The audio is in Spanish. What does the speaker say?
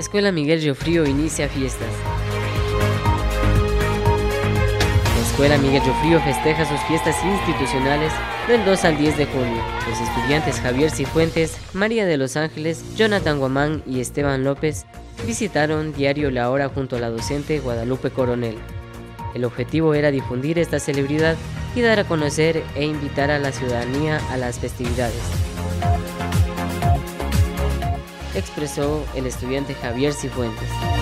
Escuela Miguel Riofrío inicia fiestas. La Escuela Miguel Riofrío festeja sus fiestas institucionales del 2 al 10 de junio. Los estudiantes Javier Cifuentes, María de los Ángeles, Jonathan Guamán y Esteban López visitaron diario La Hora junto a la docente Guadalupe Coronel. El objetivo era difundir esta celebridad y dar a conocer e invitar a la ciudadanía a las festividades, expresó el estudiante Javier Cifuentes.